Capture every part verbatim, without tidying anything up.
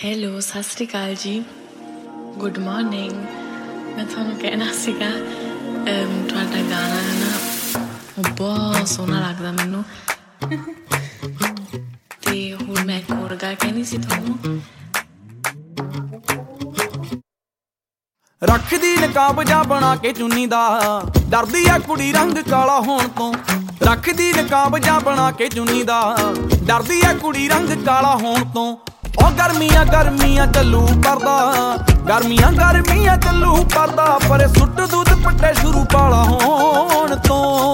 Hello, ਸਤਿ ਸ਼੍ਰੀ ਅਕਾਲ ਜੀ, good morning. ਮੈਂ ਤੁਹਾਨੂੰ ਕਹਿਣਾ ਸੀਗਾ ਤੁਹਾਡਾ ਗਾਣਾ ਹੈ ਨਾ, ਉਹ ਬਹੁਤ ਸੋਹਣਾ ਲੱਗਦਾ ਮੈਨੂੰ। ਅਤੇ ਹੁਣ ਮੈਂ ਇੱਕ ਹੋਰ ਗੱਲ ਕਹਿਣੀ ਸੀ ਤੁਹਾਨੂੰ। ਰੱਖਦੀ ਨਕਾਬ ਜਾ ਬਣਾ ਕੇ ਚੁੰਨੀ ਦਾ, ਡਰਦੀ ਆ ਕੁੜੀ ਰੰਗ ਕਾਲਾ ਹੋਣ ਤੋਂ। ਰੱਖਦੀ ਨਕਾਬ ਜਾ ਬਣਾ ਕੇ ਚੁੰਨੀ ਦਾ, ਡਰਦੀ ਆ ਕੁੜੀ ਰੰਗ ਕਾਲਾ ਹੋਣ ਤੋਂ। ਉਹ ਗਰਮੀਆਂ ਗਰਮੀਆਂ ਚੱਲੂ ਕਰਦਾ, ਗਰਮੀਆਂ ਗਰਮੀਆਂ ਚੱਲੂ ਕਰਦਾ, ਪਰ ਸੁੱਟ ਦੁੱਧ ਪੱਟੇ ਸ਼ੁਰੂ ਕਾਲਾ ਹੋਣ ਤੋਂ।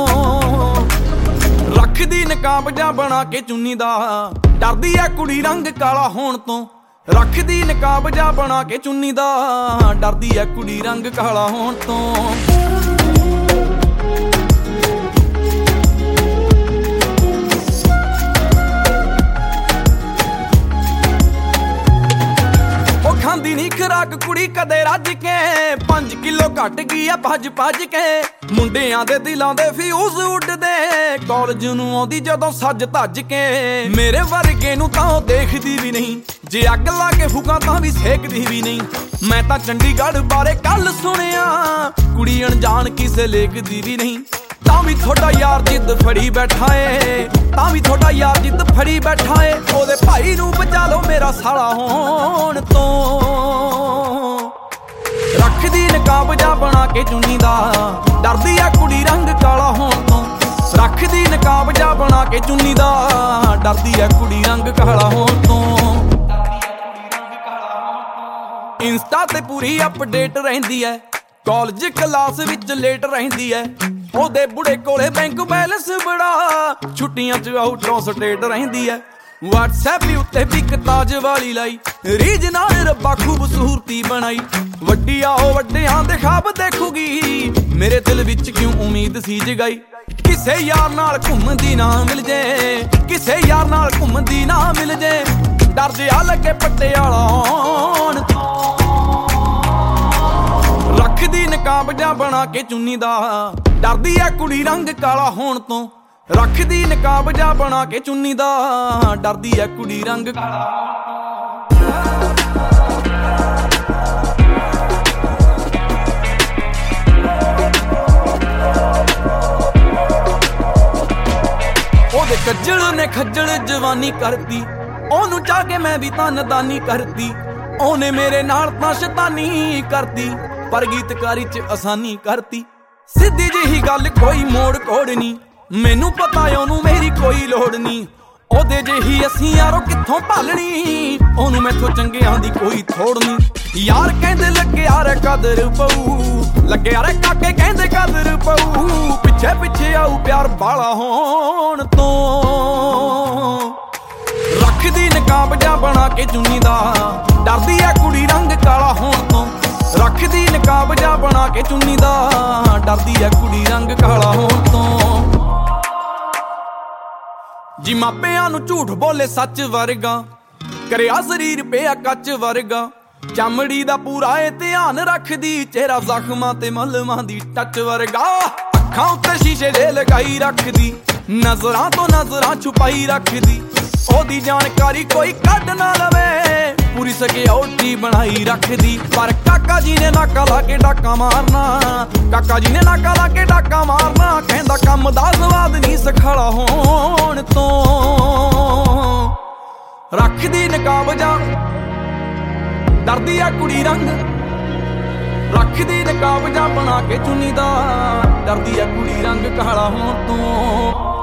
ਰੱਖਦੀ ਨਕਾਬ ਜਾ ਬਣਾ ਕੇ ਚੁੰਨੀ ਦਾ, ਡਰਦੀ ਆ ਕੁੜੀ ਰੰਗ ਕਾਲਾ ਹੋਣ ਤੋਂ। ਰੱਖਦੀ ਨਕਾਬ ਜਾ ਬਣਾ ਕੇ ਚੁੰਨੀ ਦਾ, ਡਰਦੀ ਆ ਕੁੜੀ ਰੰਗ ਕਾਲਾ ਹੋਣ ਤੋਂ। ਖਾਂਦੀ ਨੀ ਖੁਰਾਕ ਕੁੜੀ ਕਦੇ ਰੱਜ ਕੇ, ਪੰਜ ਕਿਲੋ ਘਟ ਗਈ ਆ ਭੱਜ ਭੱਜ ਕੇ। ਮੁੰਡਿਆਂ ਦੇ ਦਿਲਾਂ ਦੇ ਫਿਊਜ਼ ਉੱਡਦੇ, ਕਾਲਜ ਨੂੰ ਆਉਂਦੀ ਜਦੋਂ ਸੱਜ ਧੱਜ ਕੇ। ਮੇਰੇ ਵਰਗੇ ਨੂੰ ਤਾਂ ਉਹ ਦੇਖਦੀ ਵੀ ਨਹੀਂ, ਜੇ ਅੱਗ ਲਾ ਕੇ ਫੂਕਾਂ ਤਾਂ ਵੀ ਸੇਕਦੀ ਵੀ ਨਹੀਂ। ਮੈਂ ਤਾਂ ਚੰਡੀਗੜ੍ਹ ਬਾਰੇ ਕੱਲ ਸੁਣਿਆ, ਕੁੜੀ ਅਣਜਾਣ ਕਿਸੇ ਲੇਖਦੀ ਵੀ ਨਹੀਂ। ਤਾਂ ਵੀ ਤੁਹਾਡਾ ਯਾਰ ਜਿੱਦ ਫੜੀ ਬੈਠਾ ਏ, ਤਾਂ ਵੀ ਤੁਹਾਡਾ ਯਾਰ ਜਿੱਦ ਫੜੀ ਬੈਠਾ ਏ। ਉਹਦੇ ਭਾਈ ਨੂੰ ਬਚਾ ਲਓ ਮੇਰਾ ਸਾਲਾ ਹੋਣ ਤੋਂ। ਰੱਖਦੀ ਨਕਾਬ ਜਾ ਬਣਾ ਕੇ ਚੁੰਨੀ ਦਾ, ਡਰਦੀ ਆ ਕੁੜੀ ਰੰਗ ਕਾਲਾ ਹੋਣ ਤੋਂ। ਰੱਖਦੀ ਨਕਾਬ ਜਾ ਬਣਾ ਕੇ ਚੁੰਨੀ ਦਾ, ਡਰਦੀ ਆ ਕੁੜੀ ਰੰਗ ਕਾਲਾ ਹੋਣ ਤੋਂ। ਇੰਸਟਾ ਤੇ ਪੂਰੀ ਅਪਡੇਟ ਰਹਿੰਦੀ ਐ, ਕਾਲਜ ਕਲਾਸ ਵਿੱਚ ਲੇਟ ਰਹਿੰਦੀ ਐ। ਉਹਦੇ ਬੁੜੇ ਕੋਲੇ ਬੈਂਕ ਬੈਲੈਂਸ ਬੜਾ, ਛੁੱਟੀਆਂ ਚ ਆਊਟ ਆਫ ਸਟੇਟ ਰਹਿੰਦੀ ਐ। ਵਟਸਐਪ ਵੀ ਉੱਤੇ ਵੀ ਤਾਜ ਵਾਲੀ ਲਾਈ, ਰੀਝ ਨਾਲ ਰੱਬਾ ਖੂਬਸੂਰਤੀ ਬਣਾਈ। ਵੱਡੀ ਆ ਉਹ ਵੱਡਿਆਂ ਦੇ ਖਾਬ ਦੇਖੂਗੀ, ਮੇਰੇ ਦਿਲ ਵਿੱਚ ਕਿਉਂ ਉਮੀਦ ਸੀ ਜਗਾਈ। ਕਿਸੇ ਯਾਰ ਨਾਲ ਘੁੰਮਦੀ ਨਾ ਮਿਲ ਜੇ, ਕਿਸੇ ਯਾਰ ਨਾਲ ਘੁੰਮਦੀ ਨਾ ਮਿਲ ਜੇ। ਡਰ ਜਿਹਾ ਲੱਗੇ ਪਟਿਆਲਾ ਆਉਣ ਤੋਂ। ਰੱਖਦੀ ਨਕਾਬ ਜਾ ਬਣਾ ਕੇ ਚੁੰਨੀ ਦਾ, ਡਰਦੀ ਆ ਕੁੜੀ ਰੰਗ ਕਾਲਾ ਹੋਣ ਤੋਂ। ਰੱਖਦੀ ਨਕਾਬ ਜਾ ਬਣਾ ਕੇ ਚੁੰਨੀ ਦਾ, ਡਰਦੀ ਆ ਕੁੜੀ ਰੰਗ ਕਾਲਾ ਹੋਣ ਤੋਂ। ਉਹਦੇ ਕੱਜਲ ਨੇ ਖੱਜਲ ਜਵਾਨੀ ਕਰਦੀ, ਉਹਨੂੰ ਚਾਹ ਕੇ ਮੈਂ ਵੀ ਤਾਂ ਨਦਾਨੀ ਕਰਦੀ। ਉਹਨੇ ਮੇਰੇ ਨਾਲ ਤਾਂ ਸ਼ੈਤਾਨੀ ਕਰਦੀ, ਪਰ ਗੀਤਕਾਰੀ ਚ ਆਸਾਨੀ ਕਰਤੀ। ਸਿੱਧੀ ਜਿਹੀ ਗੱਲ ਕੋਈ ਮੋੜ ਕੋੜ ਨੀ, ਮੈਨੂੰ ਪਤਾ ਉਹਨੂੰ ਮੇਰੀ ਕੋਈ ਲੋੜ ਨੀ। ਉਹਦੇ ਜਿਹੀ ਅਸੀਂ ਯਾਰੋ ਕਿੱਥੋਂ ਭਾਲਣੀ, ਉਹਨੂੰ ਮੈਥੋਂ ਚੰਗਿਆਂ ਦੀ ਕੋਈ ਥੋੜ ਨੀ। ਯਾਰ ਕਹਿੰਦੇ ਲੱਗਿਆ ਰੇ ਕਦਰ ਪਊ, ਲੱਗਿਆ ਰੇ ਕਾਕੇ ਕਹਿੰਦੇ ਕਦਰ ਪਊ। ਪਿੱਛੇ ਪਿੱਛੇ ਆਊ ਪਿਆਰ ਬਾਲਾ ਹੋਣ ਤੋਂ। ਰੱਖਦੀ ਨਕਾਬ ਜਾ ਬਣਾ ਕੇ ਚੁੰਨੀ ਦਾ, ਡਰਦੀ ਆ ਕੁੜੀ ਰੰਗ ਕਾਲਾ ਹੋਣ ਤੋਂ। ਰੱਖਦੀ ਨਕਾਬ ਜਾ ਬਣਾ ਕੇ ਚੁੰਨੀ ਦਾ, ਡਰਦੀ ਆ ਕੁੜੀ ਰੰਗ ਕਾਲਾ ਹੋਣ ਤੋਂ। ਜੀ ਮਾਪਿਆਂ ਨੂੰ ਝੂਠ ਬੋਲੇ ਸੱਚ ਵਰਗਾ, ਕਰਿਆ ਸਰੀਰ ਪਿਆ ਕੱਚ ਵਰਗਾ। ਚਮੜੀ ਦਾ ਪੂਰਾ ਏ ਧਿਆਨ ਰੱਖਦੀ, ਚਿਹਰਾ ਜ਼ਖਮਾਂ ਤੇ ਮਲਮਾਂ ਦੀ ਟੱਚ ਵਰਗਾ। ਅੱਖਾਂ ਉੱਤੇ ਸ਼ੀਸ਼ੇ ਦੇ ਲਗਾਈ ਰੱਖਦੀ, ਨਜ਼ਰਾਂ ਤੋਂ ਨਜ਼ਰਾਂ ਛੁਪਾਈ ਰੱਖਦੀ। ਉਹਦੀ ਜਾਣਕਾਰੀ ਕੋਈ ਕੱਢ ਨਾ ਲਵੇ, ਪੂਰੀ ਸਿਕਿਉਰਿਟੀ ਬਣਾਈ ਰੱਖਦੀ। ਪਰ ਕਾਕਾ ਜੀ ਨੇ ਨਾਕਾ ਲਾ ਕੇ ਡਾਕਾ ਮਾਰਨਾ, ਕਾਕਾ ਜੀ ਨੇ ਨਾਕਾ ਲਾ ਕੇ ਡਾਕਾ ਮਾਰਨਾ। ਕਹਿੰਦਾ ਕੰਮ ਦਾ ਸਵਾਦ ਨਹੀਂ ਸਖਾਲਾ ਹੋਣ ਤੋਂ। ਰੱਖਦੀ ਨਕਾਬ ਜਾ, ਡਰਦੀ ਆ ਕੁੜੀ ਰੰਗ। ਰੱਖਦੀ ਨਕਾਬ ਜਾ ਬਣਾ ਕੇ ਚੁੰਨੀ ਦਾ, ਡਰਦੀ ਆ ਕੁੜੀ ਰੰਗ ਕਾਲਾ ਹੋਣ ਤੋਂ।